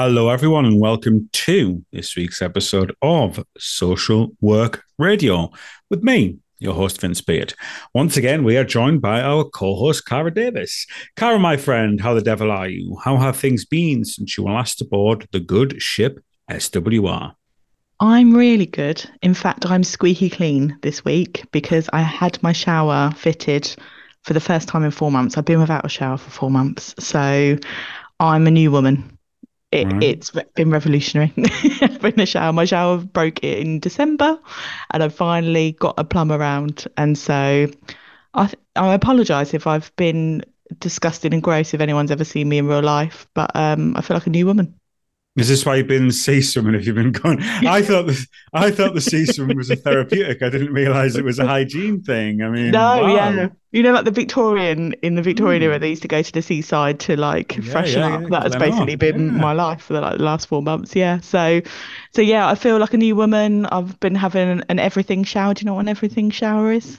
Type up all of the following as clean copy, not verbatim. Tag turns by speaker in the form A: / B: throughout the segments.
A: Hello, everyone, and welcome to this week's episode of Social Work Radio with me, your host, Vince Beard. Once again, we are joined by our co-host, Cara Davis. Cara, my friend, how the devil are you? How have things been since you were last aboard the good ship SWR?
B: I'm really good. In fact, I'm squeaky clean this week because I had my shower fitted for the first time in 4 months. I've been without a shower for 4 months. So I'm a new woman.
A: Right.
B: It's been revolutionary. Having a shower. My shower broke in December and I finally got a plumber around. And so I apologise if I've been disgusting and gross if anyone's ever seen me in real life, but I feel like a new woman.
A: Is this why you've been sea swimming if you've been going? I thought the sea swimming was a therapeutic. I didn't realize it was a hygiene thing. I mean,
B: No,
A: wow.
B: yeah. Like in the Victorian era,
A: Hmm.
B: they used to go to the seaside to like
A: Yeah,
B: freshen
A: yeah,
B: up.
A: yeah.
B: That's basically
A: Glenelg.
B: been
A: Yeah.
B: my life for the last 4 months. Yeah. So yeah, I feel like a new woman. I've been having an everything shower. Do you know what an everything shower is?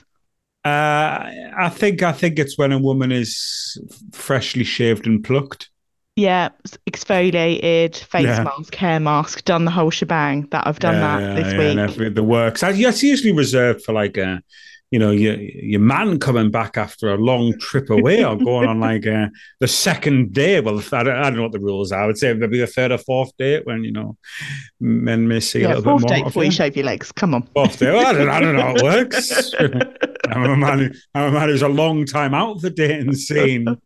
A: I think it's when a woman is freshly shaved and plucked.
B: Yeah, exfoliated, face
A: Yeah.
B: mask, hair mask, done the whole shebang. That I've done
A: Yeah,
B: that
A: yeah,
B: this
A: yeah, and
B: week.
A: every the works. That's usually reserved for like your man coming back after a long trip away or going on like the second day. Well, I don't know what the rules are. I would say there'd be a third or fourth date when men may see a
B: Yeah,
A: little bit
B: fourth
A: more
B: date
A: of
B: before you
A: you.
B: shave your legs. Come on.
A: Fourth day. Well, I don't know how it works. I'm a man who's a long time out of the dating scene.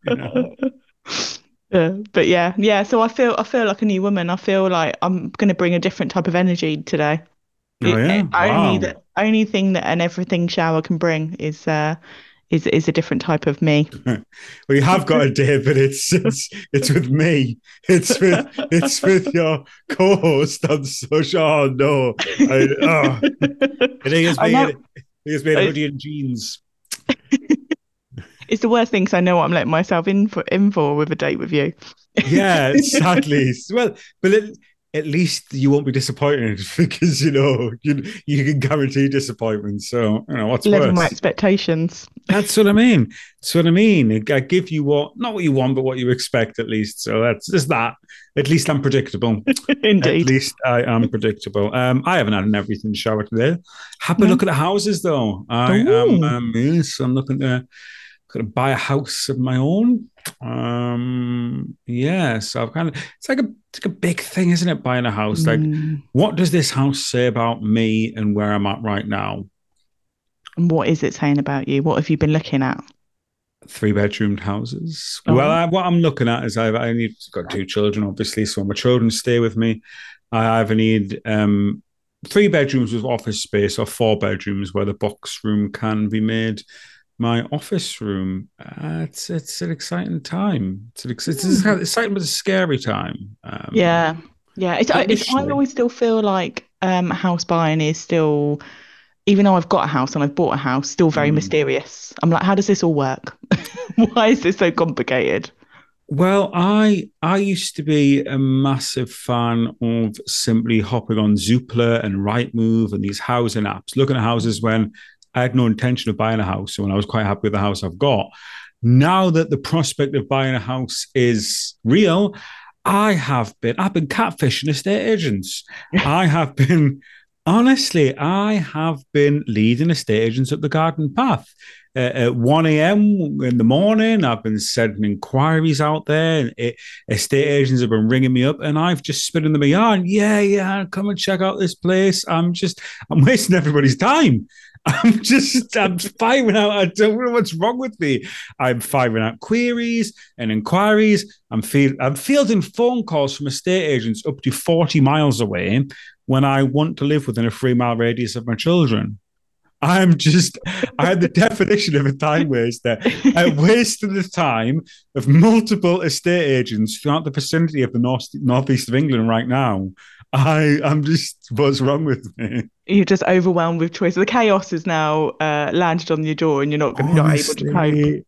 B: Yeah, but yeah. So I feel like a new woman. I feel like I'm going to bring a different type of energy today.
A: Oh yeah,
B: Only
A: wow.
B: the only thing that an everything shower can bring is a different type of me.
A: Well, you have got a day, but it's with me. It's with your co-host on social. Oh no, it is
B: I
A: me.
B: know
A: It is me in
B: it's,
A: hoodie and jeans.
B: it's the worst thing because I know what I'm letting myself in for with a date with you.
A: Yeah, sadly. Well, but at least you won't be disappointed because you can guarantee disappointment. So what's
B: Level my
A: worse?
B: expectations.
A: That's what I mean. That's what I mean. I give you not what you want, but what you expect at least. So that's just that. At least I'm predictable. At
B: Indeed.
A: least I am predictable. I haven't had an everything shower today. Happy
B: No.
A: look at the houses though. I am
B: Ooh.
A: yes, I'm looking to buy a house of my own. Yeah, so I've kind of it's like a big thing, isn't it? Buying a house. Like,
B: Mm.
A: what does this house say about me and where I'm at right now?
B: And what is it saying about you? What have you been looking at?
A: Three-bedroomed houses. Well,
B: Oh.
A: what I'm looking at is I've got two children, obviously, so my children stay with me. I either need three bedrooms with office space or four bedrooms where the box room can be made my office room. It's an exciting time. It's
B: Hmm.
A: an exciting but a scary time.
B: Yeah. Yeah. I
A: Initially,
B: always still feel like house buying is still, even though I've got a house and I've bought a house, still very
A: mm.
B: mysterious. I'm like, how does this all work? Why is this so complicated?
A: Well, I used to be a massive fan of simply hopping on Zoopla and Rightmove and these housing apps, looking at houses when I had no intention of buying a house, and when I was quite happy with the house I've got. Now that the prospect of buying a house is real, I've been catfishing estate agents. I have been honestly, I have been leading estate agents up the garden path. At 1 a.m. in the morning, I've been sending inquiries out there, and estate agents have been ringing me up, and I've just spinning them a yarn. Yeah, yeah, come and check out this place. I'm wasting everybody's time. I'm firing out. I don't know what's wrong with me. I'm firing out queries and inquiries. I'm fielding phone calls from estate agents up to 40 miles away when I want to live within a 3 mile radius of my children. I'm the definition of a time waster. I wasted the time of multiple estate agents throughout the vicinity of the northeast of England right now. I'm just, what's wrong with me?
B: You're just overwhelmed with choice. The chaos is now landed on your door, and you're not able to cope.
A: Honestly,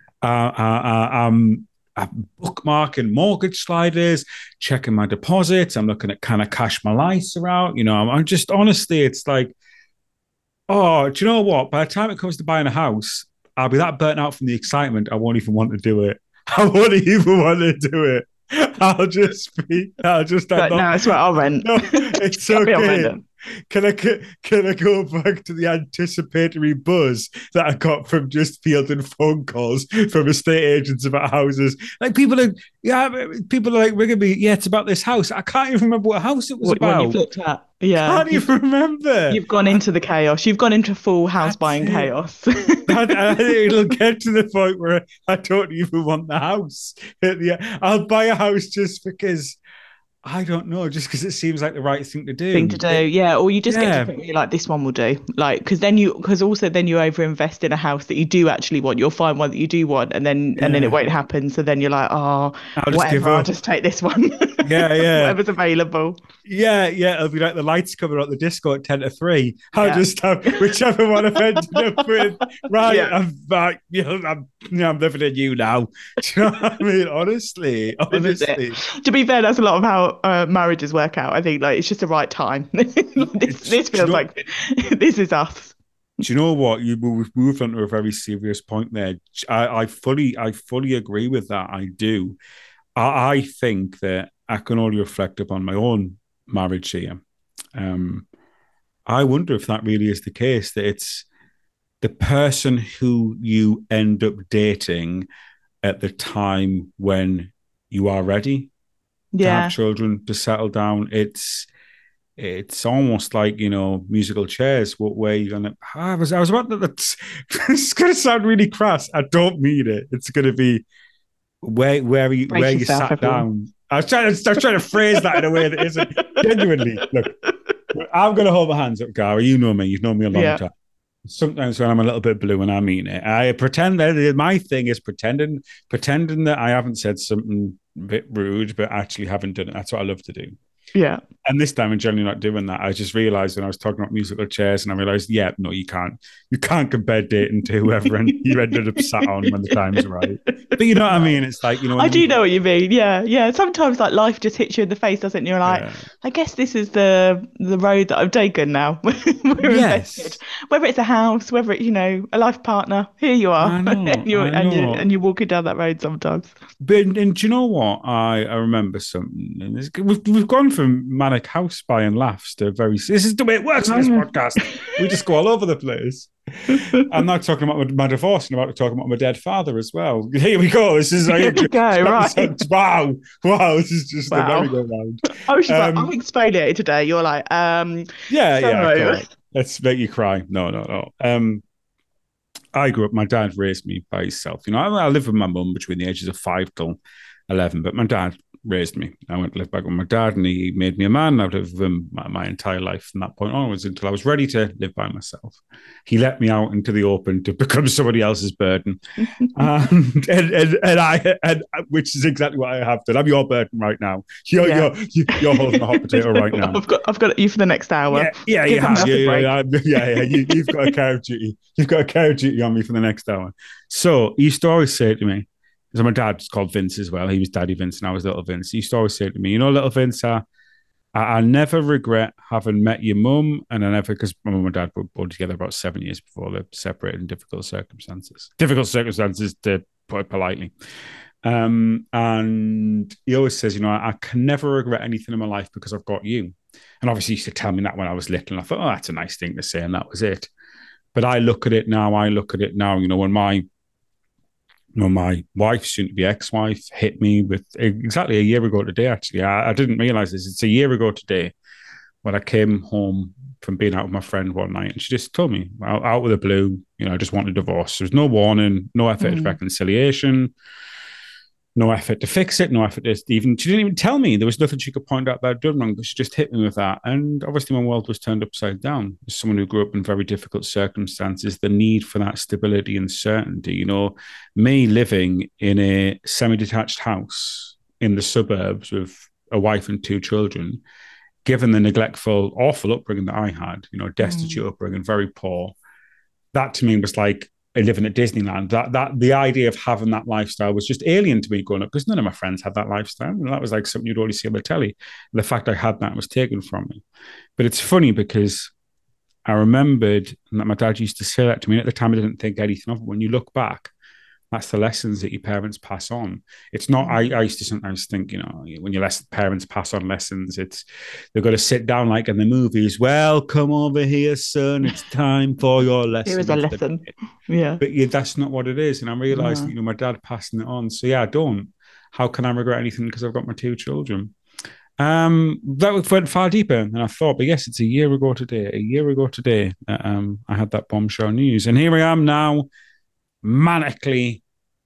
A: I'm bookmarking mortgage sliders, checking my deposits. I'm looking at kind of cash my lights out. I'm just honestly, it's like, oh, do you know what? By the time it comes to buying a house, I'll be that burnt out from the excitement. I won't even want to do it. I won't even want to do it. I'll just end
B: But
A: on.
B: no, it's what I'll rent.
A: No, it's
B: Carry on,
A: okay.
B: rent.
A: Can I go back to the anticipatory buzz that I got from just fielding phone calls from estate agents about houses? Like people are like ringing me. Yeah, it's about this house. I can't even remember what house it was
B: What one you've
A: about.
B: looked at? Yeah,
A: Can't even remember.
B: you've gone into the chaos. You've gone into full house
A: That's
B: buying
A: it.
B: chaos.
A: It'll get to the point where I don't even want the house. I'll buy a house just because I don't know, just because it seems like the right thing to
B: Thing to
A: do.
B: do, yeah. Or you just get to
A: Yeah,
B: think you're like, this one will do. Like, because also then you overinvest in a house that you do actually want. You'll find one that you do want, and then it
A: yeah.
B: won't happen. So then you're like, oh,
A: I'll just give
B: whatever. I'll
A: up.
B: just take this one,
A: Yeah, yeah.
B: whatever's available.
A: Yeah, yeah, it'll be like the lights coming on the disco at 10 to 3. I'll
B: Yeah,
A: just have whichever one I've ended up with. Right,
B: yeah.
A: I'm back. I'm living in you now. Do you know what I mean? Honestly,
B: This is it.
A: honestly.
B: To be fair, that's a lot of how marriages work out. I think like it's just the right time. This
A: Do you
B: feels
A: know,
B: like this is us.
A: do you know what? We've moved on to a very serious point there. I fully agree with that. I do. I think that I can only reflect upon my own marriage here. Um, I wonder if that really is the case, that it's the person who you end up dating at the time when you are ready to have
B: Yeah.
A: children, to settle down. It's almost like, musical chairs. Where you're gonna? I was about to. It's gonna sound really crass. I don't mean it. It's gonna be where
B: Brace
A: you
B: yourself,
A: sat
B: everyone.
A: down. I was trying to phrase that in a way that isn't genuinely. Look, I'm going to hold my hands up, Gary. You know me. You've known me a long
B: Yeah.
A: time. Sometimes when I'm a little bit blue and I mean it, I pretend that my thing is pretending that I haven't said something a bit rude, but actually haven't done it. That's what I love to do.
B: Yeah.
A: And this time I'm generally not doing that. I just realized when I was talking about musical chairs, and I realized, yeah, no, you can't. You can't compare dating to whoever you ended up sat on when the time's right. But you know what I
B: No.
A: mean? It's like,
B: I
A: when
B: do
A: you,
B: know what you mean. Yeah, yeah. Sometimes like life just hits you in the face, doesn't it? You're like,
A: yeah.
B: I guess this is the road that I've taken now. We're invested.
A: Yes,
B: Whether it's a house, whether it's, a life partner, here you are.
A: I know,
B: And you
A: I
B: and you
A: know.
B: and you're walking down that road sometimes.
A: But and do you know what? I remember something. And we've gone from manic house buying laughs to very. This is the way it works in this
B: Oh.
A: podcast. We just go all over the place. I'm not talking about my divorce, and I'm about to talk about my dead father as well. Here we go. This is
B: Here we go, right.
A: wow, wow. This is just a
B: Wow.
A: merry-go-round.
B: I was just like, I'm
A: Um,
B: exfoliated today. You're like,
A: yeah, yeah. Go
B: so
A: on. Let's make you cry. No, no, no. I grew up. My dad raised me by himself. I lived with my mum between the ages of 5 till 11, but my dad raised me. I went to live back with my dad, and he made me a man. I've lived with him my entire life from that point onwards until I was ready to live by myself. He let me out into the open to become somebody else's burden, and which is exactly what I have done. I'm your burden right now. You're
B: yeah.
A: you're holding a hot potato right now.
B: I've got you for the next hour.
A: Yeah,
B: Give
A: you have.
B: yourself a break.
A: Yeah. You've got a care of duty. You've got a care of duty on me for the next hour. So he used to always say to me, because my dad's called Vince as well. He was Daddy Vince and I was Little Vince. He used to always say to me, Little Vince, I never regret having met your mum, and I never, because my mum and dad were born together about 7 years before they separated in difficult circumstances. Difficult circumstances, to put it politely. And he always says, I can never regret anything in my life because I've got you. And obviously, he used to tell me that when I was little, and I thought, oh, that's a nice thing to say, and that was it. But I look at it now. When my wife, soon to be ex-wife, hit me with exactly a year ago today. Actually, I didn't realize this. It's a year ago today when I came home from being out with my friend one night, and she just told me out of the blue, I just want a divorce. There was no warning, no effort at reconciliation, no effort to fix it, no effort to even. She didn't even tell me. There was nothing she could point out that I'd done wrong, but she just hit me with that. And obviously, my world was turned upside down. As someone who grew up in very difficult circumstances, the need for that stability and certainty, me living in a semi-detached house in the suburbs with a wife and 2 children, given the neglectful, awful upbringing that I had, destitute upbringing, very poor, that to me was like living at Disneyland. That the idea of having that lifestyle was just alien to me growing up, because none of my friends had that lifestyle. And that was like something you'd always see on the telly. The fact I had that was taken from me. But it's funny because I remembered that my dad used to say that to me. At the time, I didn't think anything of it. When you look back, That's the lessons that your parents pass on. It's not, I used to sometimes think, when your parents pass on lessons, they've got to sit down like in the movies. Well, come over here, son. It's time for your
B: Here
A: lesson.
B: is a lesson. Yeah.
A: But yeah, that's not what it is. And I'm realizing,
B: No.
A: my dad passing it on. So yeah, I don't. How can I regret anything because I've got my two children? That went far deeper than I thought. But yes, it's a year ago today. A year ago today, I had that bombshell news. And here I am now, manically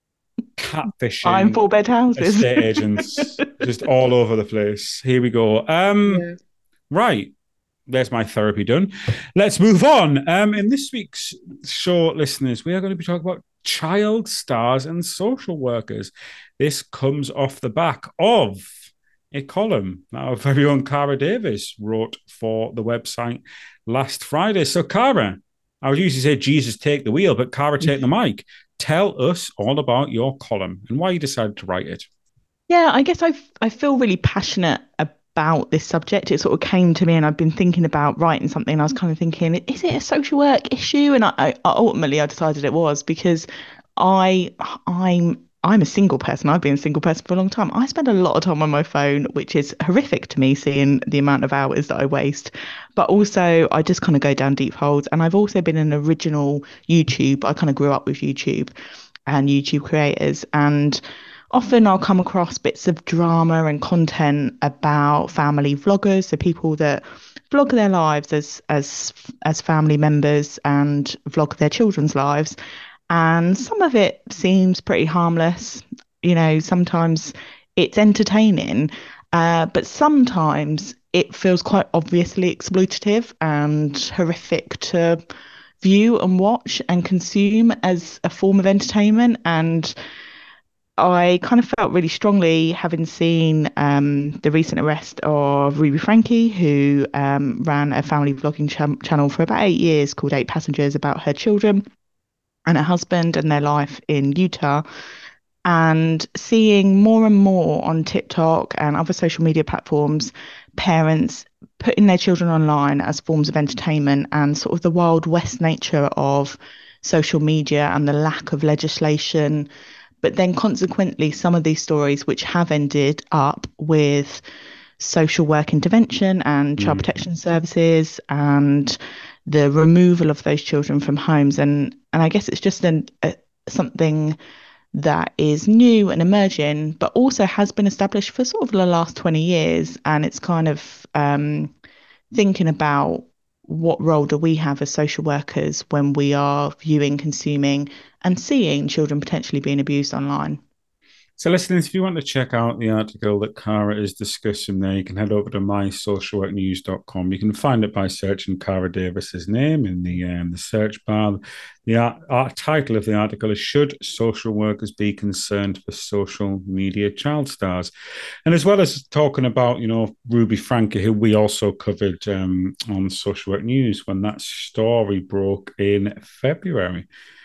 B: I'm
A: catfishing
B: four bed houses.
A: estate agents just all over the place. Here we go.
B: Yeah.
A: Right. There's my therapy done. Let's move on. In this week's show, listeners, we are going to be talking about child stars and social workers. This comes off the back of a column that our very own Cara Davis wrote for the website last Friday. So, Cara, I would usually say, Jesus, take the wheel, but Cara, take the mic. Tell us all about your column and why you decided to write it.
B: Yeah, I guess I feel really passionate about this subject. It sort of came to me, and I've been thinking about writing something. And I was kind of thinking, is it a social work issue? And I ultimately I decided it was because I'm a single person. I've been a single person for a long time. I spend a lot of time on my phone, which is horrific to me, seeing the amount of hours that I waste. But also, I just kind of go down deep holes. And I've also been an original YouTube. I kind of grew up with YouTube and YouTube creators, and often I'll come across bits of drama and content about family vloggers, so people that vlog their lives as family members and vlog their children's lives. And some of it seems pretty harmless. Sometimes it's entertaining, but sometimes it feels quite obviously exploitative and horrific to view and watch and consume as a form of entertainment. And I kind of felt really strongly having seen the recent arrest of Ruby Franke, who ran a family vlogging channel for about 8 years called Eight Passengers, about her children and her husband and their life in Utah. And seeing more and more on TikTok and other social media platforms, parents putting their children online as forms of entertainment, and sort of the Wild West nature of social media and the lack of legislation. But then consequently, some of these stories which have ended up with social work intervention and child protection services and the removal of those children from homes. And I guess it's just something that is new and emerging, but also has been established for sort of the last 20 years. And it's kind of thinking about what role do we have as social workers when we are viewing, consuming, and seeing children potentially being abused online.
A: So, listeners, if you want to check out the article that Cara is discussing there, you can head over to mysocialworknews.com. You can find it by searching Cara Davis's name in the search bar. The title of the article is "Should Social Workers Be Concerned for Social Media Child Stars?" And as well as talking about, Ruby Franke, who we also covered on Social Work News when that story broke in February.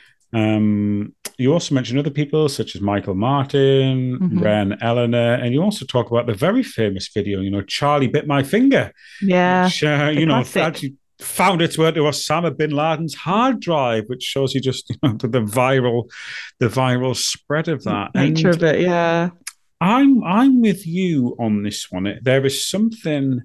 A: You also mentioned other people such as Michael Martin, Ren Eleanor, and you also talk about the very famous video, Charlie Bit My Finger.
B: Yeah.
A: Which, actually found its way to Osama bin Laden's hard drive, which shows you just the viral spread of that.
B: Nature of it, yeah.
A: I'm with you on this one. There is something.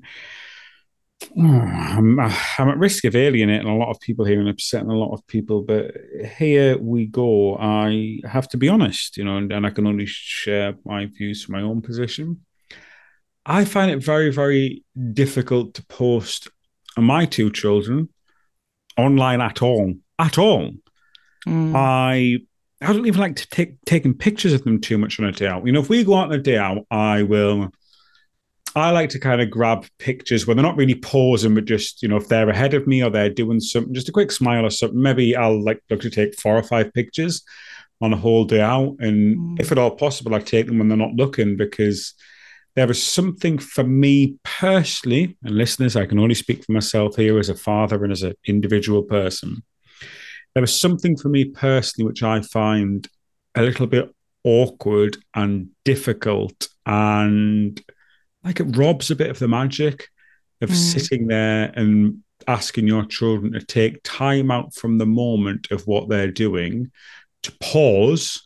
A: I'm at risk of alienating a lot of people here and upsetting a lot of people, but here we go. I have to be honest, and I can only share my views from my own position. I find it very, very difficult to post my two children online at all. At all. I don't even like to taking pictures of them too much on a day out. If we go out on a day out, I like to kind of grab pictures where they're not really posing, but just, if they're ahead of me or they're doing something, just a quick smile or something. Maybe I'll look to take 4 or 5 pictures on a whole day out. And if at all possible, I take them when they're not looking, because there is something for me personally, and listeners, I can only speak for myself here as a father and as an individual person. There is something for me personally which I find a little bit awkward and difficult, and like it robs a bit of the magic of sitting there and asking your children to take time out from the moment of what they're doing to pause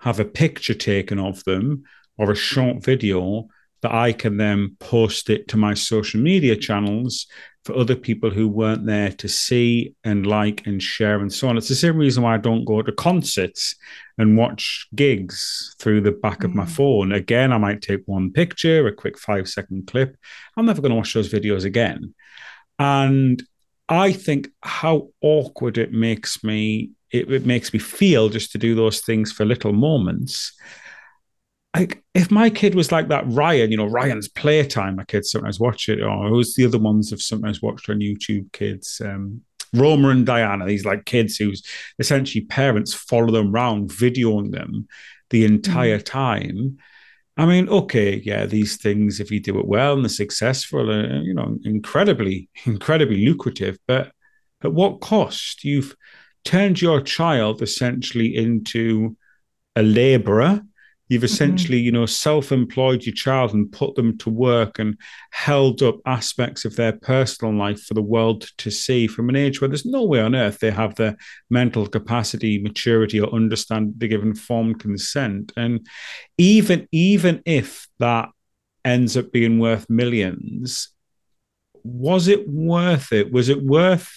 A: have a picture taken of them or a short video that I can then post it to my social media channels for other people who weren't there to see and like and share and so on. It's the same reason why I don't go to concerts and watch gigs through the back of my phone. Again, I might take one picture, a quick 5-second clip. I'm never going to watch those videos again. And I think how awkward it makes me feel just to do those things for little moments. Like if my kid was like that, Ryan, Ryan's Playtime, my kids sometimes watch it, or who's the other ones I've sometimes watched on YouTube, kids, Roma and Diana, these like kids whose essentially parents follow them around, videoing them the entire time. I mean, okay, yeah, these things, if you do it well and they're successful, are, incredibly, incredibly lucrative. But at what cost? You've turned your child essentially into a laborer. You've essentially, self-employed your child and put them to work and held up aspects of their personal life for the world to see from an age where there's no way on earth they have the mental capacity, maturity, or understand to give informed consent. And even if that ends up being worth millions, was it worth it? Was it worth,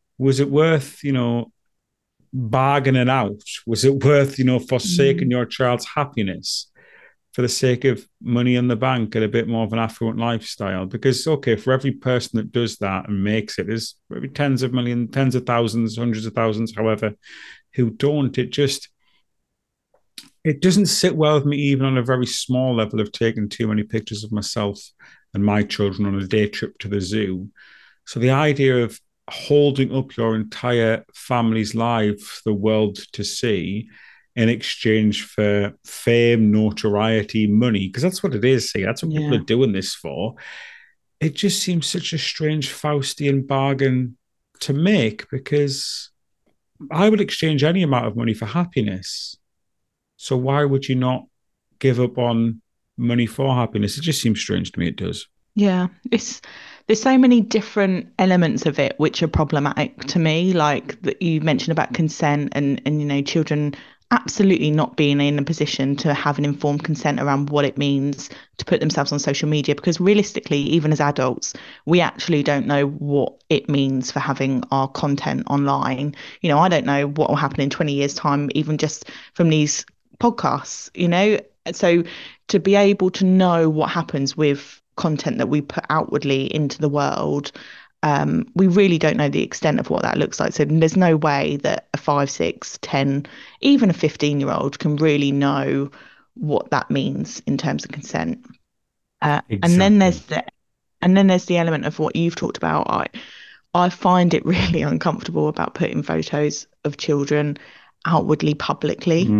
A: bargaining out? Was it worth, forsaking your child's happiness for the sake of money in the bank and a bit more of an affluent lifestyle? Because, okay, for every person that does that and makes it, there's maybe tens of millions, tens of thousands, hundreds of thousands, however, who don't. It doesn't sit well with me, even on a very small level, of taking too many pictures of myself and my children on a day trip to the zoo. So the idea of holding up your entire family's life for the world to see in exchange for fame, notoriety, money, because that's what it is. See, that's what people are doing this for. It just seems such a strange Faustian bargain to make, because I would exchange any amount of money for happiness. So why would you not give up on money for happiness? It just seems strange to me. It does.
B: Yeah, there's so many different elements of it which are problematic to me, like that you mentioned about consent and children absolutely not being in a position to have an informed consent around what it means to put themselves on social media, because realistically, even as adults, we actually don't know what it means for having our content online. I don't know what will happen in 20 years' time, even just from these podcasts, so to be able to know what happens with content that we put outwardly into the world, we really don't know the extent of what that looks like. So there's no way that a 5, 6, 10, even a 15-year-old can really know what that means in terms of consent.
A: Exactly.
B: And then there's the element of what you've talked about. I find it really uncomfortable about putting photos of children outwardly publicly.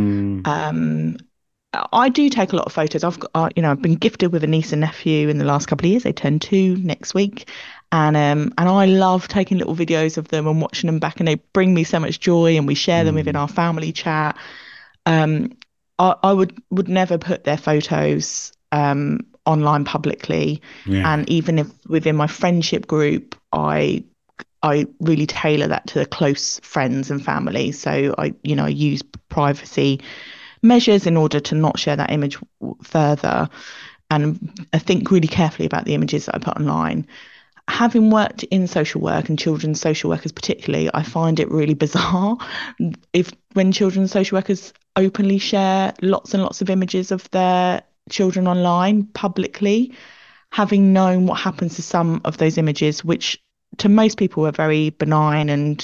B: I do take a lot of photos. I've been gifted with a niece and nephew in the last couple of years. They turn 2 next week, and I love taking little videos of them and watching them back, and they bring me so much joy. And we share them within our family chat. I would never put their photos online publicly, and even if within my friendship group, I really tailor that to the close friends and family. So I use privacy measures in order to not share that image further, and I think really carefully about the images that I put online. Having worked in social work and children's social workers particularly, I find it really bizarre when children's social workers openly share lots and lots of images of their children online publicly, having known what happens to some of those images, which to most people are very benign and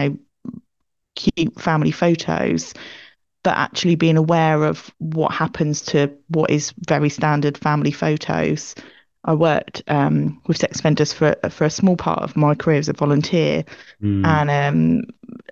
B: cute family photos, but actually being aware of what happens to what is very standard family photos. I worked with sex offenders for a small part of my career as a volunteer, and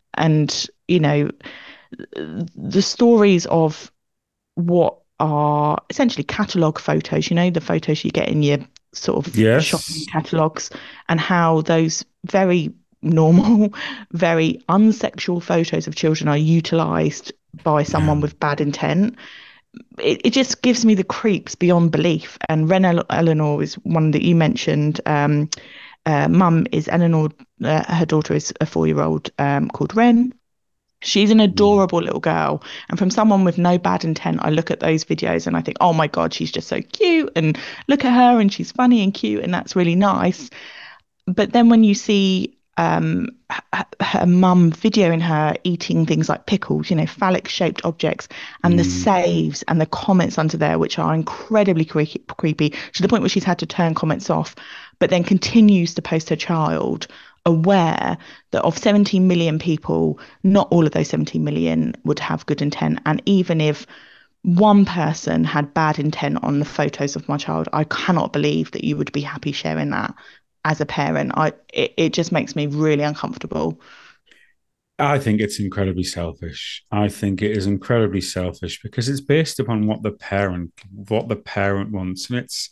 B: the stories of what are essentially catalogue photos, the photos you get in your sort of shopping catalogues, and how those very normal, very unsexual photos of children are utilised by someone with bad intent. It just gives me the creeps beyond belief. And Ren Eleanor is one that you mentioned. Mum is Eleanor. Her daughter is a 4-year-old called Ren. She's an
A: Mm.
B: adorable little girl. And from someone with no bad intent, I look at those videos and I think, oh my God, she's just so cute. And look at her and she's funny and cute. And that's really nice. But then when you see her mum videoing her eating things like pickles, phallic shaped objects, and the
A: Mm.
B: saves and the comments under there, which are incredibly creepy to the point where she's had to turn comments off, but then continues to post her child, aware that of 17 million people, not all of those 17 million would have good intent. And even if one person had bad intent on the photos of my child, I cannot believe that you would be happy sharing that as a parent. It just makes me really uncomfortable.
A: I think it's incredibly selfish. I think it is incredibly selfish because it's based upon what the parent wants, and it's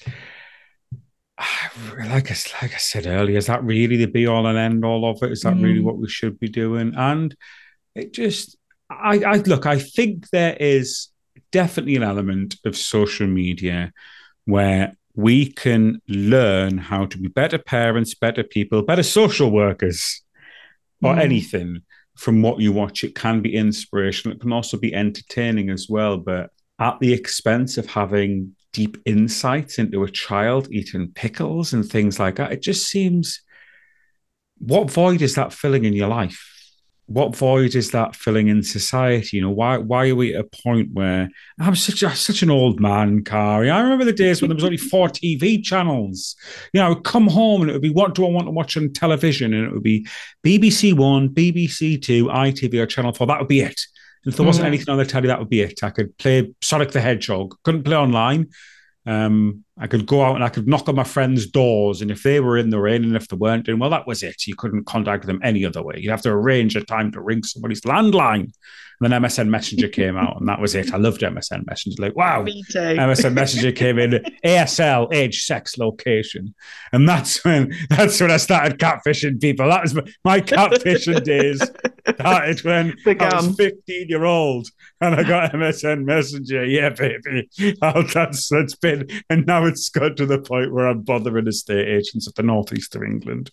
A: like I said earlier. Is that really the be all and end all of it? Is that really
B: Mm,
A: what we should be doing? And it just, I look. I think there is definitely an element of social media where we can learn how to be better parents, better people, better social workers, or
B: mm,
A: anything from what you watch. It can be inspirational. It can also be entertaining as well, but at the expense of having deep insights into a child eating pickles and things like that, it just seems, what void is that filling in your life? What void is that filling in society? Why are we at a point where I'm such an old man, Kari? I remember the days when there was only four TV channels. I would come home and it would be, what do I want to watch on television? And it would be BBC One, BBC Two, ITV, or Channel 4. That would be it. And if there wasn't
B: mm.
A: anything on the telly, that would be it. I could play Sonic the Hedgehog. Couldn't play online. I could go out and I could knock on my friends' doors, and if they were in, they were in, and if they weren't in, well, that was it. You couldn't contact them any other way. You'd have to arrange a time to ring somebody's landline. And then MSN Messenger came out, and that was it. I loved MSN Messenger. Like, wow,
B: Me too.
A: MSN Messenger came in, ASL, age, sex, location, and that's when I started catfishing people. That was my catfishing days. Started when I was
B: Begun.
A: 15-year-old and I got MSN Messenger. Yeah, baby. Oh, that's been, and now it's got to the point where I'm bothering estate agents of the northeast of England.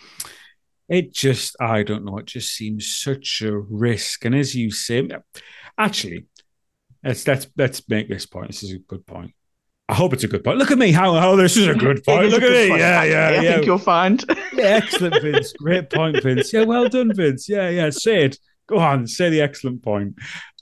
A: I don't know. It just seems such a risk. And as you say, actually, let's make this point. This is a good point. I hope it's a good point. Look at me. How this is a good
B: It
A: point.
B: is a
A: Look at
B: good
A: me.
B: point,
A: Yeah, yeah,
B: actually. I
A: yeah.
B: think you'll find.
A: Yeah, excellent, Vince. Great point, Vince. Yeah, well done, Vince. Yeah, yeah. Say it. Go on, say the excellent point.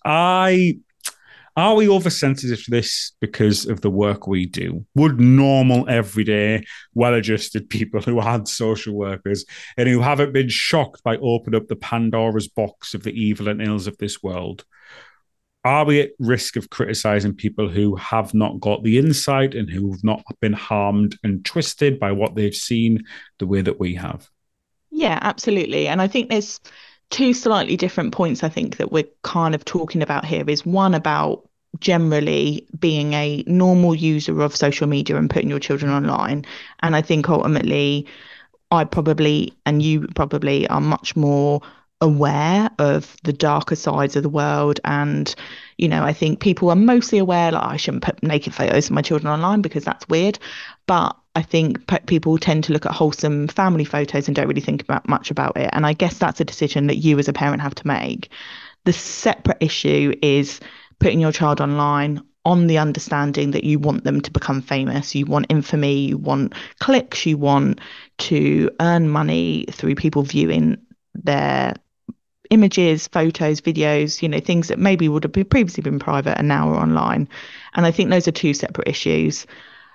A: I Are we oversensitive to this because of the work we do? Would normal, everyday, well-adjusted people who aren't social workers and who haven't been shocked by opening up the Pandora's box of the evil and ills of this world, are we at risk of criticizing people who have not got the insight and who have not been harmed and twisted by what they've seen the way that we have?
B: Yeah, absolutely. And I think there's two slightly different points I think that we're kind of talking about here is one about generally being a normal user of social media and putting your children online. And I think ultimately I probably and you probably are much more aware of the darker sides of the world. And, I think people are mostly aware, like, I shouldn't put naked photos of my children online because that's weird. But I think people tend to look at wholesome family photos and don't really think about much about it. And I guess that's a decision that you as a parent have to make. The separate issue is putting your child online on the understanding that you want them to become famous, you want infamy, you want clicks, you want to earn money through people viewing their images, photos, videos, things that maybe would have previously been private and now are online. And I think those are two separate issues.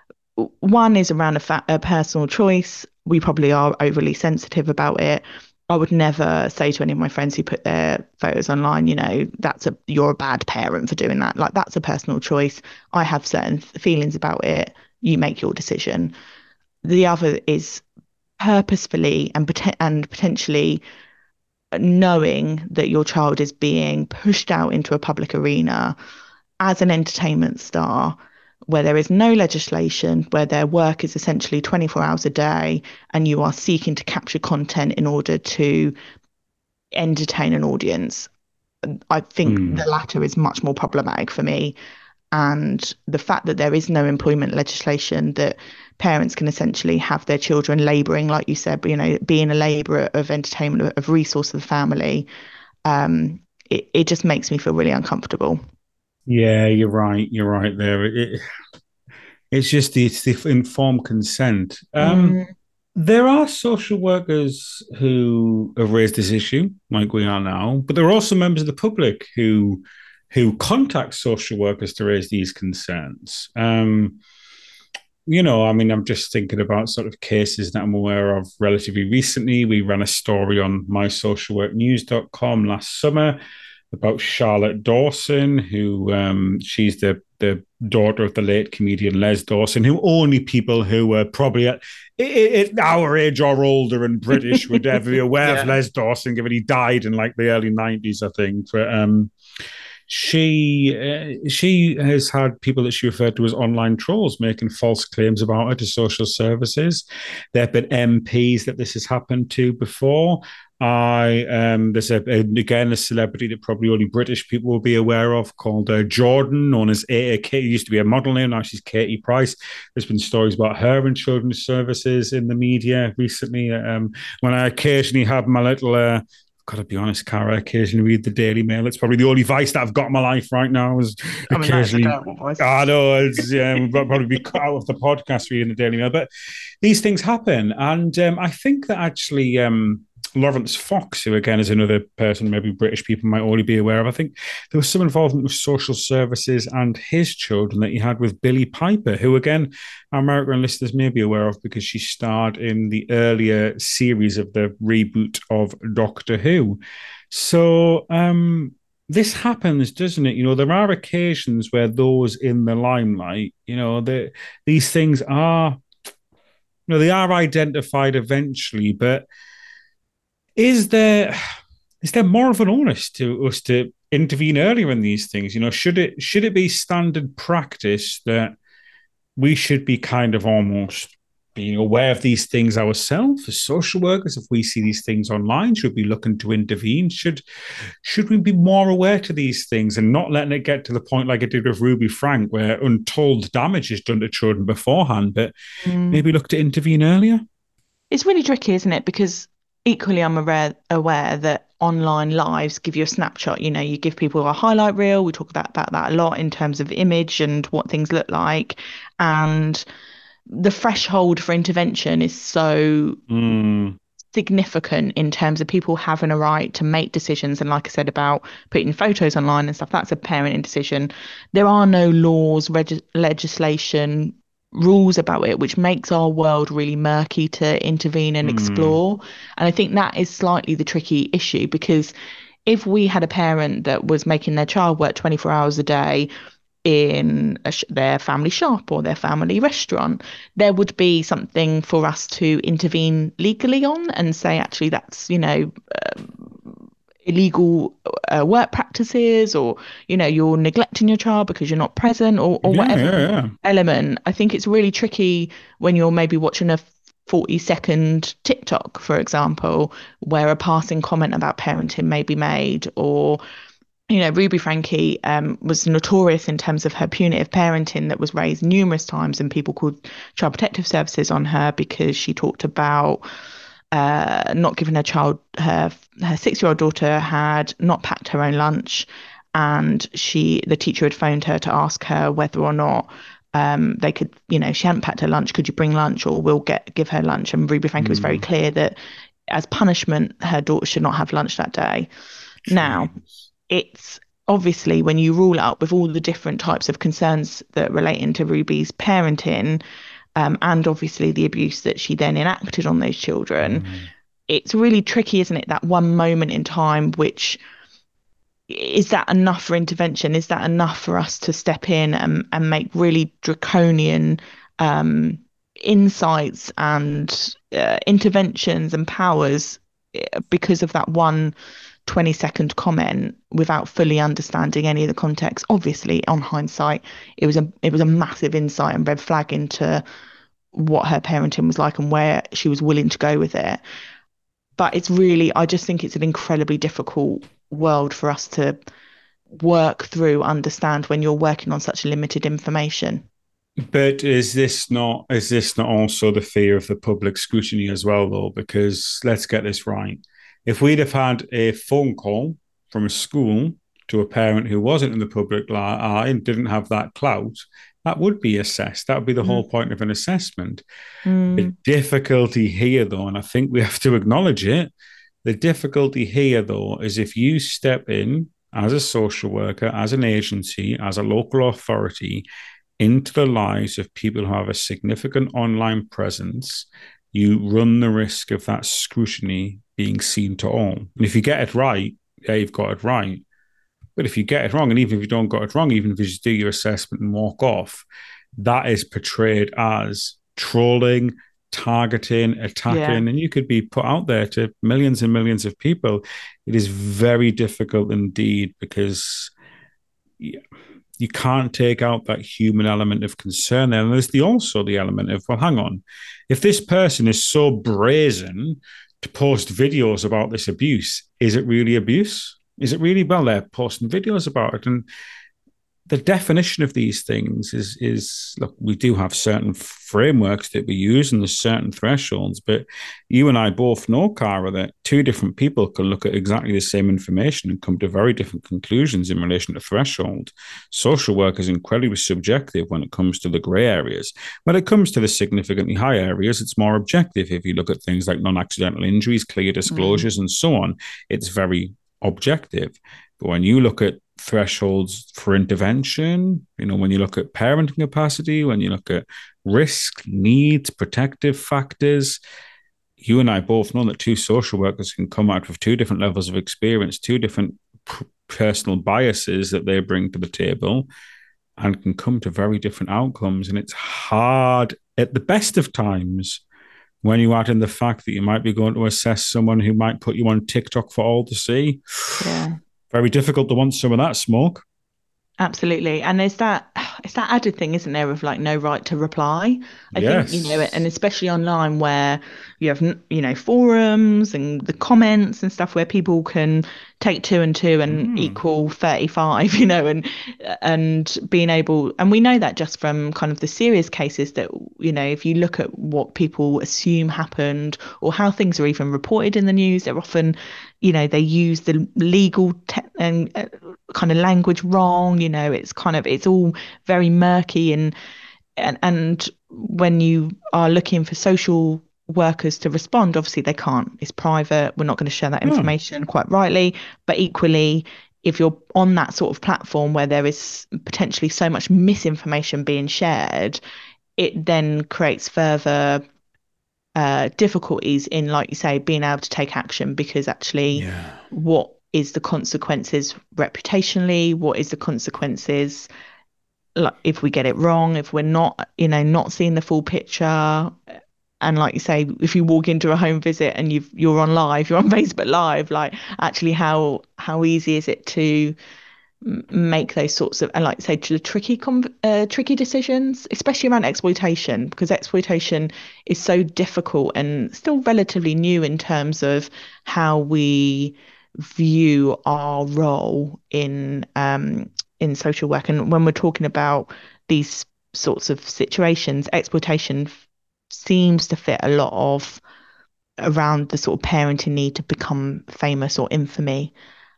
B: One is around a personal choice. We probably are overly sensitive about it. I would never say to any of my friends who put their photos online, you're a bad parent for doing that. Like, that's a personal choice. I have certain feelings about it. You make your decision. The other is purposefully and potentially knowing that your child is being pushed out into a public arena as an entertainment star where there is no legislation, where their work is essentially 24 hours a day, and you are seeking to capture content in order to entertain an audience. I think the
A: Mm,
B: latter is much more problematic for me. And the fact that there is no employment legislation, that parents can essentially have their children labouring, like you said, being a labourer of entertainment, of resource of the family, um, it just makes me feel really uncomfortable.
A: Yeah, you're right. You're right there. It's the informed consent.
B: Mm,
A: There are social workers who have raised this issue, like we are now, but there are also members of the public who contact social workers to raise these concerns. I mean, I'm just thinking about sort of cases that I'm aware of relatively recently. We ran a story on mysocialworknews.com last summer about Charlotte Dawson, who she's the daughter of the late comedian Les Dawson, who only people who were probably at our age or older and British would ever be aware of
B: yeah.
A: Les Dawson, given he died in like the early 90s, I think. But she has had people that she referred to as online trolls making false claims about her to social services. There have been MPs that this has happened to before. There's again a celebrity that probably only British people will be aware of called Jordan, known as AAK. Used to be a model name, now she's Katie Price. There's been stories about her in children's services in the media recently. When I occasionally have my little got to be honest, Cara, I occasionally read the Daily Mail. It's probably the only vice that I've got in my life right now is
B: I mean, that is a
A: occasionally.
B: terrible voice.
A: I know it's we'll probably be cut out of the podcast reading the Daily Mail, but these things happen, and I think that actually Lawrence Fox, who again is another person maybe British people might already be aware of, I think there was some involvement with social services and his children that he had with Billie Piper, who again our American listeners may be aware of because she starred in the earlier series of the reboot of Doctor Who. So this happens, doesn't it? There are occasions where those in the limelight, these things are, they are identified eventually, but is there more of an onus to us to intervene earlier in these things? Should it be standard practice that we should be kind of almost being aware of these things ourselves as social workers? If we see these things online, should we be looking to intervene? Should we be more aware to these things and not letting it get to the point like it did with Ruby Frank, where untold damage is done to children beforehand, but
B: Mm.
A: maybe look to intervene earlier?
B: It's really tricky, isn't it? Because equally, I'm aware that online lives give you a snapshot. You give people a highlight reel. We talk about that a lot in terms of image and what things look like. And the threshold for intervention is so significant in terms of people having a right to make decisions. And like I said about putting photos online and stuff, that's a parenting decision. There are no laws, legislation, rules about it, which makes our world really murky to intervene and explore. And I think that is slightly the tricky issue, because if we had a parent that was making their child work 24 hours a day in their family shop or their family restaurant, there would be something for us to intervene legally on and say, actually, that's, illegal work practices, or you're neglecting your child because you're not present, or
A: Yeah,
B: whatever
A: yeah, yeah.
B: element. I think it's really tricky when you're maybe watching a 40-second TikTok, for example, where a passing comment about parenting may be made, or Ruby Frankie was notorious in terms of her punitive parenting that was raised numerous times, and people called Child Protective Services on her because she talked about not giving her 6-year-old daughter had not packed her own lunch, and the teacher had phoned her to ask her whether or not they could, she hadn't packed her lunch, could you bring lunch, or we'll give her lunch. And Ruby Frankie was very clear that as punishment, her daughter should not have lunch that day. Now, it's obviously when you rule out with all the different types of concerns that relate into Ruby's parenting, and obviously the abuse that she then enacted on those children, it's really tricky, isn't it? That one moment in time, which is that enough for intervention? Is that enough for us to step in and make really draconian insights and interventions and powers because of that one 20-second comment without fully understanding any of the context? Obviously, on hindsight, it was a massive insight and red flag into what her parenting was like and where she was willing to go with it. But I just think it's an incredibly difficult world for us to work through, understand when you're working on such limited information.
A: But is this not also the fear of the public scrutiny as well, though? Because let's get this right. If we'd have had a phone call from a school to a parent who wasn't in the public eye and didn't have that clout, that would be assessed. That would be the whole point of an assessment. The difficulty here, though, and I think we have to acknowledge it, the difficulty here, though, is if you step in as a social worker, as an agency, as a local authority into the lives of people who have a significant online presence, you run the risk of that scrutiny being seen to all. And if you get it right, yeah, you've got it right. But if you get it wrong, and even if you don't got it wrong, even if you just do your assessment and walk off, that is portrayed as trolling, targeting, attacking, and you could be put out there to millions and millions of people. It is very difficult indeed, because you can't take out that human element of concern there. And there's also the element of, well, hang on, if this person is so brazen to post videos about this abuse, is it really abuse? Is it really? Well, they're posting videos about it. And the definition of these things is look, we do have certain frameworks that we use and there's certain thresholds, but you and I both know, Cara, that two different people can look at exactly the same information and come to very different conclusions in relation to threshold. Social work is incredibly subjective when it comes to the grey areas. When it comes to the significantly high areas, it's more objective. If you look at things like non-accidental injuries, clear disclosures, and so on, it's very objective. But when you look at thresholds for intervention, when you look at parenting capacity, when you look at risk, needs, protective factors, you and I both know that two social workers can come out with two different levels of experience, two different personal biases that they bring to the table, and can come to very different outcomes. And it's hard at the best of times when you add in the fact that you might be going to assess someone who might put you on TikTok for all to see.
B: Yeah.
A: Very difficult to want some of that smoke.
B: Absolutely. And it's that added thing, isn't there, of like no right to reply. I think, and especially online where you have, forums and the comments and stuff where people can take 2 and 2 and equal 35, and being able, and we know that just from kind of the serious cases that, if you look at what people assume happened or how things are even reported in the news, they're often, they use the legal and kind of language wrong. It's all very murky, and when you are looking for social workers to respond, obviously they can't. It's private. We're not going to share that information, quite rightly. But equally, if you're on that sort of platform where there is potentially so much misinformation being shared, it then creates further difficulties in, like you say, being able to take action, because actually what is the consequences reputationally? What is the consequences, like, if we get it wrong, if we're not seeing the full picture? And like you say, if you walk into a home visit and you're on Facebook Live, like, actually how easy is it to make those sorts of, and like you say, to the tricky decisions, especially around exploitation, because exploitation is so difficult and still relatively new in terms of how we view our role in social work. And when we're talking about these sorts of situations, exploitation seems to fit a lot of around the sort of parenting need to become famous or infamy,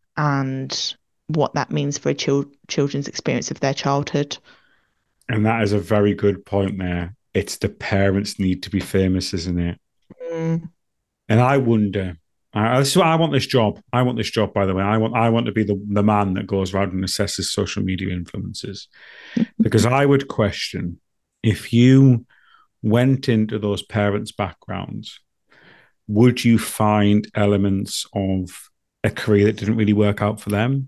B: and what that means for a children's experience of their childhood.
A: And that is a very good point there. It's the parents need to be famous, isn't it? And I wonder, this is why I want this job. I want this job, by the way. I want to be the man that goes around and assesses social media influencers. Because I would question, if you went into those parents' backgrounds, would you find elements of a career that didn't really work out for them?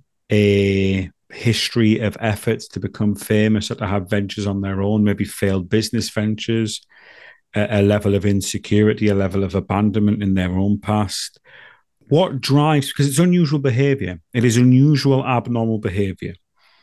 A: A history of efforts to become famous or to have ventures on their own, maybe failed business ventures, a level of insecurity, a level of abandonment in their own past? What drives, because it's unusual behavior. It is unusual, abnormal behavior,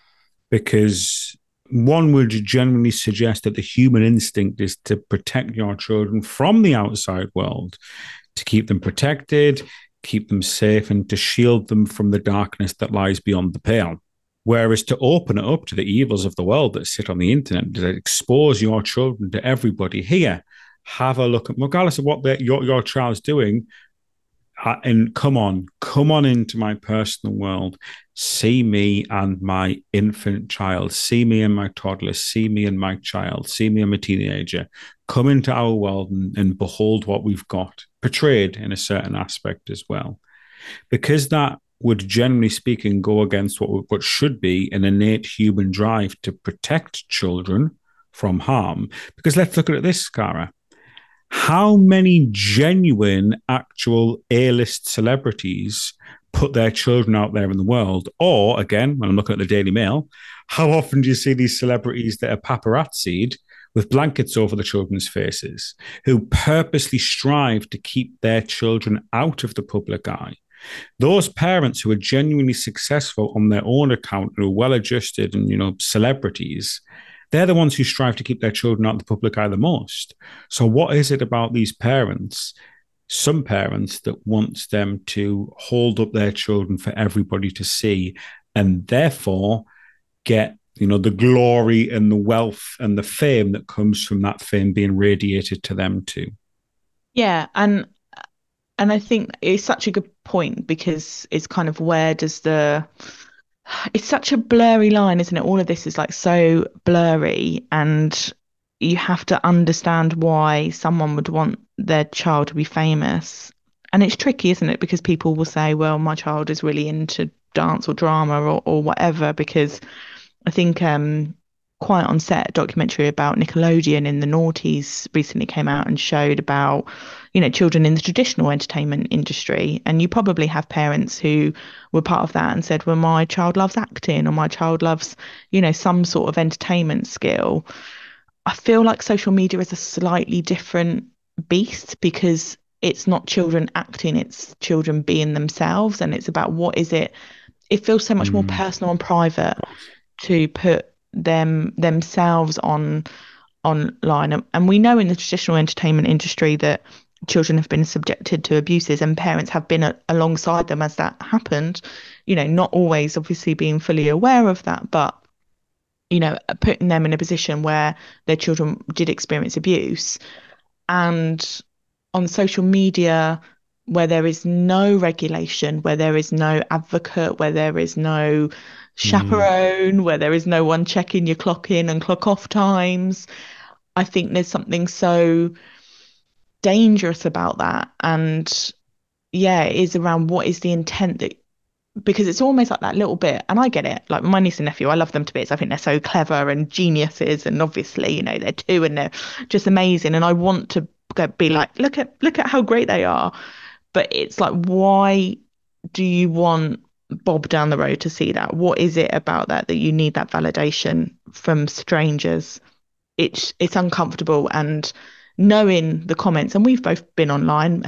A: because one would generally suggest that the human instinct is to protect your children from the outside world, to keep them protected, keep them safe, and to shield them from the darkness that lies beyond the pale. Whereas to open it up to the evils of the world that sit on the internet, to expose your children to everybody, here, have a look at, regardless of what your child's doing, And come on into my personal world. See me and my infant child. See me and my toddler. See me and my child. See me and my teenager. Come into our world and behold what we've got portrayed in a certain aspect as well. Because that would, generally speaking, go against what should be an innate human drive to protect children from harm. Because let's look at it this, Cara. How many genuine, actual A-list celebrities put their children out there in the world? Or, again, when I'm looking at the Daily Mail, how often do you see these celebrities that are paparazzied with blankets over the children's faces, who purposely strive to keep their children out of the public eye? Those parents who are genuinely successful on their own account, who are well-adjusted and, celebrities, they're the ones who strive to keep their children out of the public eye the most. So what is it about these parents, some parents, that wants them to hold up their children for everybody to see and therefore get, the glory and the wealth and the fame that comes from that fame being radiated to them too?
B: Yeah, and I think it's such a good point because it's kind of it's such a blurry line, isn't it? All of this is like so blurry, and you have to understand why someone would want their child to be famous. And it's tricky, isn't it? Because people will say, well, my child is really into dance or drama or whatever, because I think Quiet on Set documentary about Nickelodeon in the noughties recently came out and showed about, children in the traditional entertainment industry. And you probably have parents who were part of that and said, well, my child loves acting or my child loves, some sort of entertainment skill. I feel like social media is a slightly different beast because it's not children acting, it's children being themselves. And it's about what is it? It feels so much more personal and private to put themselves online. And we know in the traditional entertainment industry that children have been subjected to abuses and parents have been alongside them as that happened, not always obviously being fully aware of that, but putting them in a position where their children did experience abuse. And on social media, where there is no regulation, where there is no advocate, where there is no chaperone, where there is no one checking your clock in and clock off times, I think there's something so dangerous about that. And yeah, it is around what is the intent that, because it's almost like that little bit, and I get it, like my niece and nephew, I love them to bits. I think they're so clever and geniuses, and obviously, they're two and they're just amazing. And I want to be like, look at how great they are. But it's like, why do you want Bob down the road to see that? What is it about that you need that validation from strangers? It's uncomfortable, and knowing the comments, and we've both been online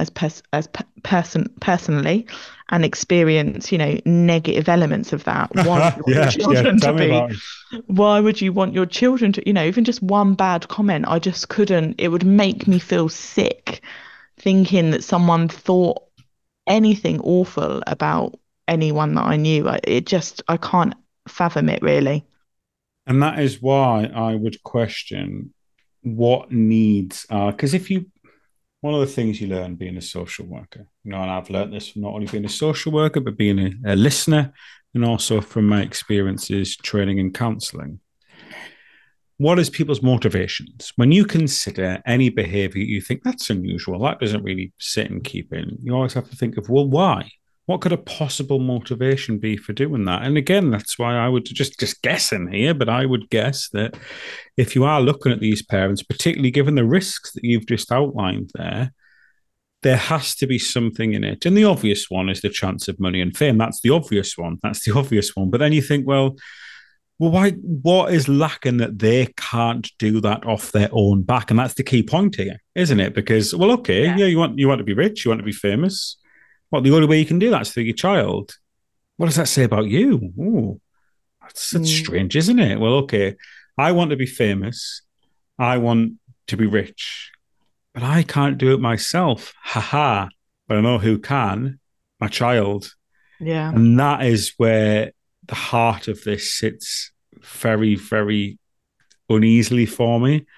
B: personally and experienced, negative elements of that. Why would you want your children to be? Why would you want your children to, even just one bad comment? I just couldn't. It would make me feel sick thinking that someone thought anything awful about anyone that I knew. I can't fathom it really.
A: And that is why I would question what needs are, because one of the things you learn being a social worker, and I've learned this from not only being a social worker, but being a listener, and also from my experiences training and counseling. What is people's motivations? When you consider any behavior, you think that's unusual, that doesn't really sit and keep in. You always have to think of, well, why? What could a possible motivation be for doing that? And again, that's why I would just guessing here, but I would guess that if you are looking at these parents, particularly given the risks that you've just outlined there has to be something in it. And the obvious one is the chance of money and fame. That's the obvious one. But then you think, well, why? What is lacking that they can't do that off their own back? And that's the key point here, isn't it? Because, well, okay, yeah, you want to be rich, you want to be famous. Well, the only way you can do that is through your child. What does that say about you? Oh, that's strange, isn't it? Well, okay, I want to be famous. I want to be rich, but I can't do it myself. Ha. But I know who can, my child.
B: Yeah.
A: And that is where the heart of this sits very, very uneasily for me,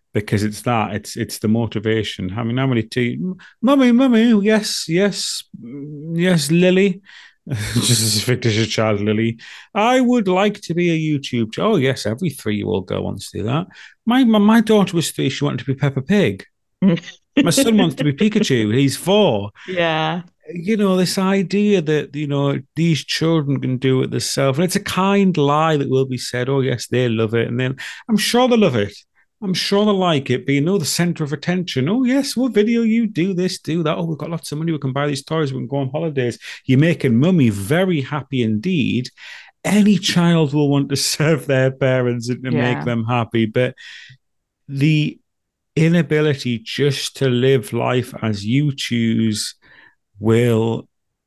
A: because it's the motivation. I mean, how many mummy, yes, yes, yes, Lily. Just as fictitious child, Lily. I would like to be a YouTube. Oh yes, every 3-year-old girl wants to do that. My daughter was 3. She wanted to be Peppa Pig. My son wants to be Pikachu. He's 4.
B: Yeah,
A: This idea that, these children can do it themselves. And it's a kind lie that will be said, oh, yes, they love it. And then I'm sure they love it. I'm sure they like it, but the center of attention. Oh, yes, we'll video you, do this, do that. Oh, we've got lots of money. We can buy these toys. We can go on holidays. You're making mummy very happy indeed. Any child will want to serve their parents and to make
B: yeah,
A: them happy. But the inability just to live life as you choose will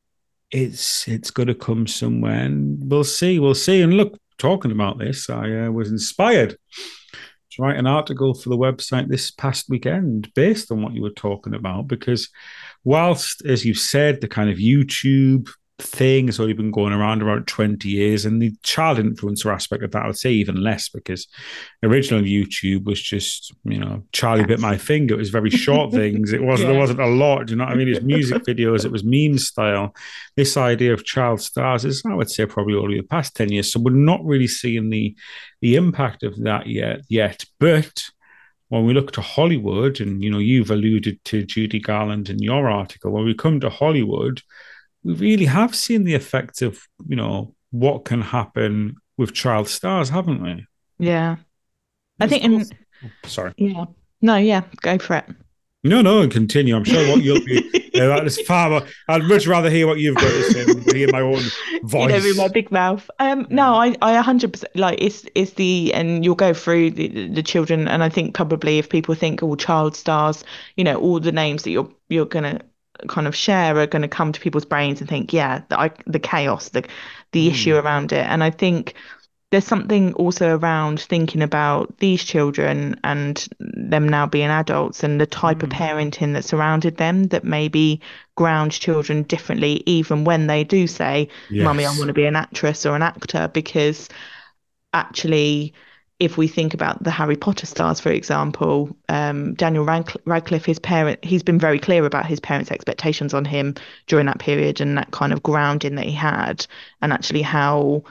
A: it's going to come somewhere, and we'll see. And look, talking about this, I was inspired to write an article for the website this past weekend based on what you were talking about, because whilst, as you've said, the kind of YouTube thing has only been going around about 20 years, and the child influencer aspect of that, I would say even less, because original YouTube was just, Charlie bit
B: yes.
A: my finger. It was very short things. There
B: Yeah.
A: wasn't a lot. Do you know what I mean? It was music videos. It was meme style. This idea of child stars is, I would say, probably only the past 10 years. So we're not really seeing the impact of that yet. But when we look to Hollywood, and you've alluded to Judy Garland in your article, when we come to Hollywood, we really have seen the effects of, what can happen with child stars, haven't we?
B: Yeah. I
A: Let's
B: think
A: go.
B: in
A: Sorry.
B: yeah. No, yeah, go for it.
A: No, continue. I'm sure what you'll be. That's far more, I'd much rather hear what you've got to say than hear my own
B: With my
A: voice.
B: big mouth.
A: Yeah.
B: No, I 100% like it's the and you'll go through the children, and I think probably if people think all child stars, all the names that you're gonna kind of share are gonna come to people's brains and think, yeah, the chaos, the issue
A: Mm.
B: around it, and I think there's something also around thinking about these children and them now being adults and the type of
A: Mm.
B: parenting that surrounded them that maybe ground children differently, even when they do say, Mummy, I want
A: Yes.
B: to be an actress or an actor, because actually, if we think about the Harry Potter stars, for example, Daniel Radcliffe, he's been very clear about his parents' expectations on him during that period and that kind of grounding that he had, and actually how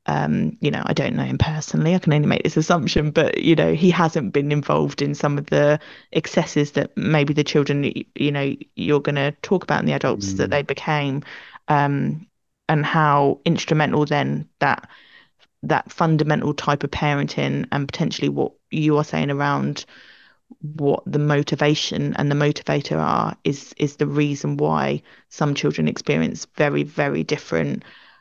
B: I don't know him personally. I can only make this assumption, but he hasn't been involved in some of the excesses that maybe the children, you're going to talk about in the adults that
A: Mm.
B: they became, um, and how instrumental then that fundamental type of parenting and potentially what you are saying around what the motivation and the motivator is the reason why some children experience very, very different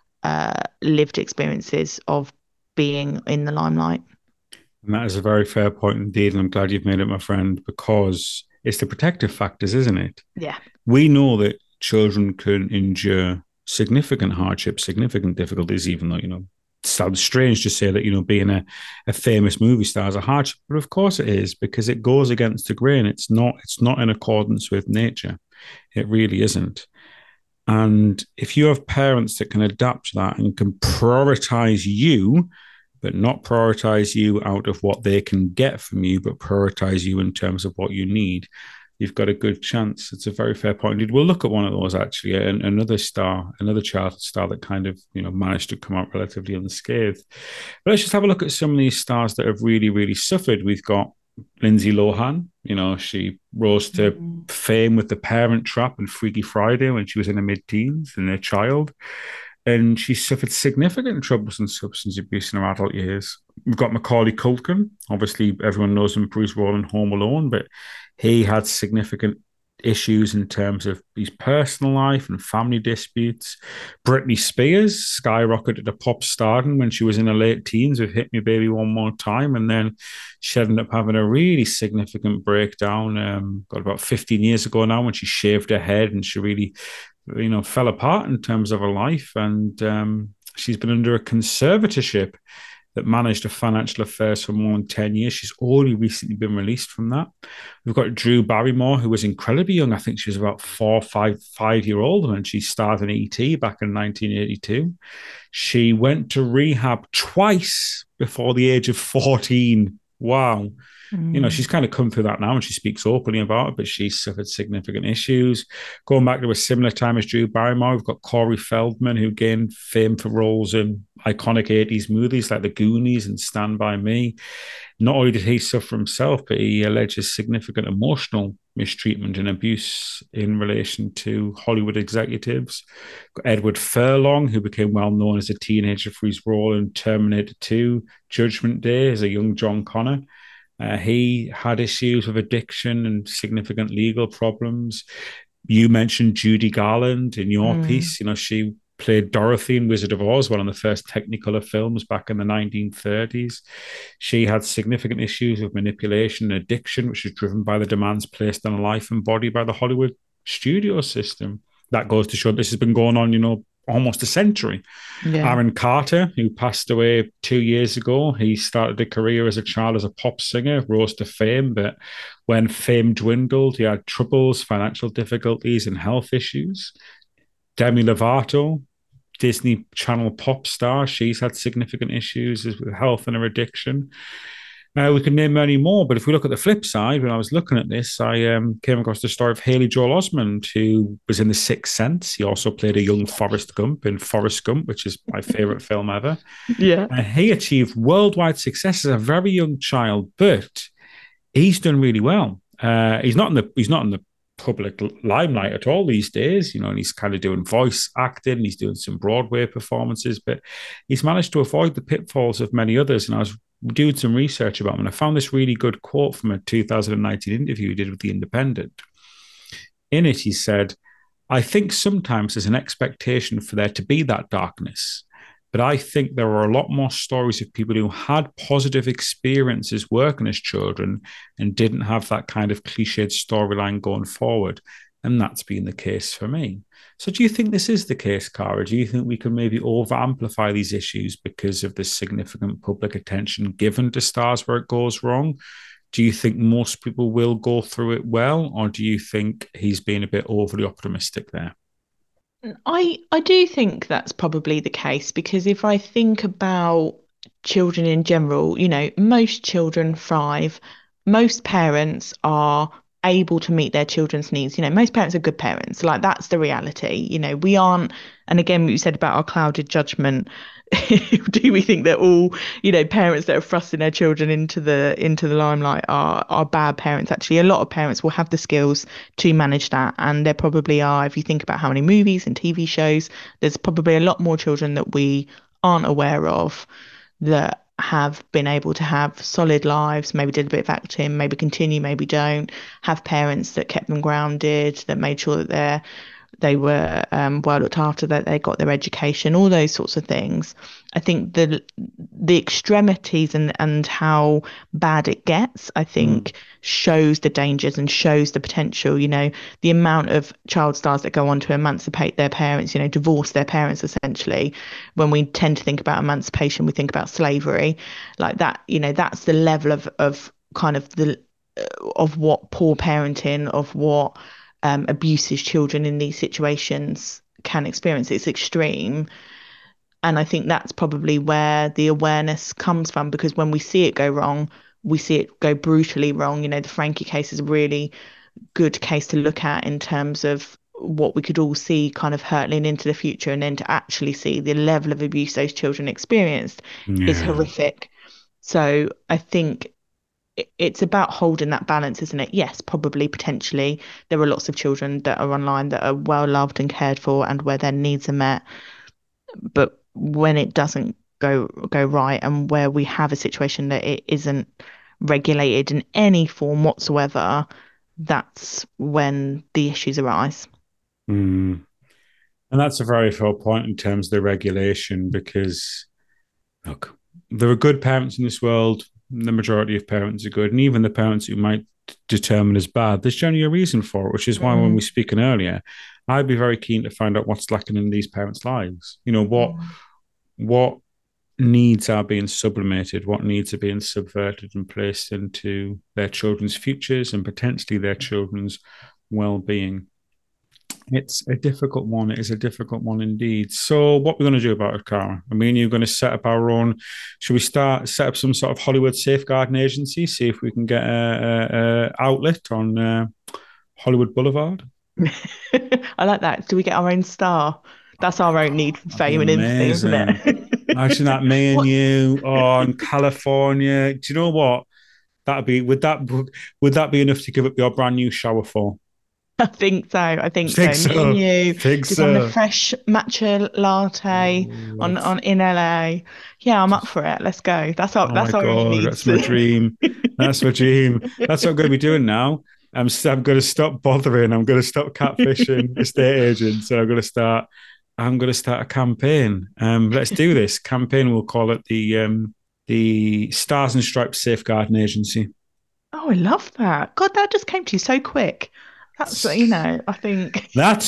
B: lived experiences of being in the limelight.
A: And that is a very fair point indeed. And I'm glad you've made it, my friend, because it's the protective factors, isn't it?
B: Yeah.
A: We know that children can endure significant hardships, significant difficulties, even though, it sounds strange to say that, being a famous movie star is a hardship, but of course it is, because it goes against the grain. It's not in accordance with nature. It really isn't. And if you have parents that can adapt to that and can prioritize you, but not prioritize you out of what they can get from you, but prioritize you in terms of what you need, you've got a good chance. It's a very fair point. Indeed, we'll look at one of those actually, another child star that kind of managed to come out relatively unscathed. But let's just have a look at some of these stars that have really, really suffered. We've got Lindsay Lohan. She rose to
B: Mm.
A: fame with The Parent Trap and Freaky Friday when she was in her mid-teens and a child. And she suffered significant troubles and substance abuse in her adult years. We've got Macaulay Culkin. Obviously, everyone knows him, Bruce Wayne in Home Alone, but he had significant issues in terms of his personal life and family disputes. Britney Spears skyrocketed to pop stardom when she was in her late teens with Hit Me Baby One More Time. And then she ended up having a really significant breakdown, got about 15 years ago now, when she shaved her head and she really, fell apart in terms of her life. And she's been under a conservatorship that managed her financial affairs for more than 10 years. She's only recently been released from that. We've got Drew Barrymore, who was incredibly young. I think she was about 5-year-old when she starred in E.T. back in 1982. She went to rehab twice before the age of 14. Wow. She's kind of come through that now and she speaks openly about it, but she's suffered significant issues. Going back to a similar time as Drew Barrymore, we've got Corey Feldman, who gained fame for roles in iconic 80s movies like The Goonies and Stand By Me. Not only did he suffer himself, but he alleges significant emotional mistreatment and abuse in relation to Hollywood executives. Edward Furlong, who became well known as a teenager for his role in Terminator 2, Judgment Day as a young John Connor. He had issues with addiction and significant legal problems. You mentioned Judy Garland in your piece. She played Dorothy in Wizard of Oz, one of the first Technicolor films back in the 1930s. She had significant issues with manipulation and addiction, which was driven by the demands placed on her life and body by the Hollywood studio system. That goes to show this has been going on, almost a century. Yeah. Aaron Carter, who passed away 2 years ago, he started a career as a child as a pop singer, rose to fame, but when fame dwindled, he had troubles, financial difficulties, and health issues. Demi Lovato, Disney Channel pop star, she's had significant issues with health and her addiction. We can name many more, but if we look at the flip side, when I was looking at this, I came across the story of Haley Joel Osment, who was in The Sixth Sense. He also played a young Forrest Gump in Forrest Gump, which is my favorite film ever.
B: Yeah.
A: He achieved worldwide success as a very young child, but he's done really well. He's not in the public limelight at all these days, and he's kind of doing voice acting, he's doing some Broadway performances, but he's managed to avoid the pitfalls of many others. And I was doing some research about him, and I found this really good quote from a 2019 interview he did with The Independent. In it, he said, "I think sometimes there's an expectation for there to be that darkness, but I think there are a lot more stories of people who had positive experiences working as children and didn't have that kind of cliched storyline going forward. And that's been the case for me." So do you think this is the case, Cara? Do you think we can maybe over-amplify these issues because of the significant public attention given to stars where it goes wrong? Do you think most people will go through it well, or do you think he's been a bit overly optimistic there?
B: I do think that's probably the case, because if I think about children in general, most children thrive. Most parents are able to meet their children's needs. Most parents are good parents. Like, that's the reality. We aren't, and again, what you said about our clouded judgment, do we think that all, parents that are thrusting their children into the limelight are bad parents? Actually, a lot of parents will have the skills to manage that, and there probably are. If you think about how many movies and TV shows, there's probably a lot more children that we aren't aware of that have been able to have solid lives, maybe did a bit of acting, maybe continue, maybe don't, have parents that kept them grounded, that made sure that they were well looked after, that they got their education, all those sorts of things. I think the extremities and how bad it gets, I think, shows the dangers and shows the potential. The amount of child stars that go on to emancipate their parents, divorce their parents, essentially. When we tend to think about emancipation, we think about slavery, like that. That's the level of kind of of what poor parenting, of what abuses children in these situations can experience. It's extreme. And I think that's probably where the awareness comes from, because when we see it go wrong, we see it go brutally wrong. The Frankie case is a really good case to look at in terms of what we could all see kind of hurtling into the future, and then to actually see the level of abuse those children experienced is horrific. So I think it's about holding that balance, isn't it? Yes, probably, potentially, there are lots of children that are online that are well loved and cared for and where their needs are met. But when it doesn't go right, and where we have a situation that it isn't regulated in any form whatsoever, that's when the issues arise.
A: And that's a very fair point in terms of the regulation, because, look, there are good parents in this world. The majority of parents are good, and even the parents who might determine as bad, there's generally a reason for it, which is why when we were speaking earlier, I'd be very keen to find out what's lacking in these parents' lives. What needs are being sublimated, what needs are being subverted and placed into their children's futures and potentially their children's well-being. It's a difficult one. It is a difficult one indeed. So, what we're going to do about it, Cara? I mean, you're going to set up our own. Should we set up some sort of Hollywood safeguarding agency? See if we can get a outlet on Hollywood Boulevard.
B: I like that. Do we get our own star? That's our own need for
A: That'd be
B: fame and infamy, isn't
A: amazing.
B: it?
A: Imagine that, me and
B: What?
A: you on California. Do you know what? That'd be would that be enough to give up your brand new shower for?
B: I think so. I think
A: Think
B: so. Me and
A: so.
B: you
A: Think
B: just having a
A: so.
B: fresh matcha latte
A: Oh,
B: on in LA. Yeah, I'm up for it. Let's go.
A: oh my
B: That's our own
A: God, that's
B: needs.
A: my dream. That's my dream. That's what I'm going to be doing now. I'm going to stop bothering. I'm going to stop catfishing estate agents, and I'm going to start a campaign. Let's do this campaign. We'll call it the Stars and Stripes Safeguarding Agency.
B: Oh, I love that. God, that just came to you so quick. That's, I think.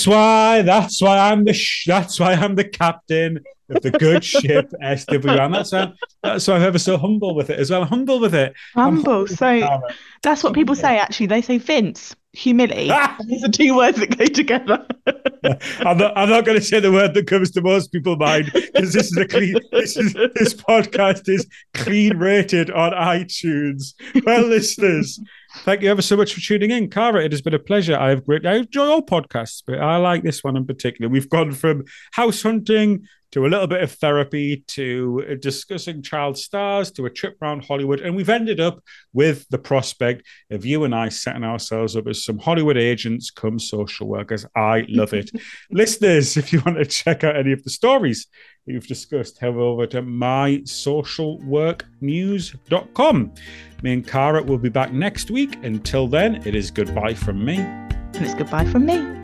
A: That's why I'm the captain of the good ship SWM. That's why I'm ever so humble with it as well. I'm humble with it. I'm
B: Humble.
A: humble with it,
B: So
A: Cara.
B: that's what people say, actually. They say Vince, humility. These are two words that go together.
A: I'm not going to say the word that comes to most people's mind because this podcast is clean rated on iTunes. Well, listeners, thank you ever so much for tuning in, Cara. It has been a pleasure. I enjoy all podcasts, but I like this one in particular. We've gone from house hunting to a little bit of therapy to discussing child stars to a trip around Hollywood, and we've ended up with the prospect of you and I setting ourselves up as some Hollywood agents come social workers. I love it. Listeners, if you want to check out any of the stories that we've discussed, head over to mysocialworknews.com. Me and Cara will be back next week. Until then, it is goodbye from me.
B: And it's goodbye from me.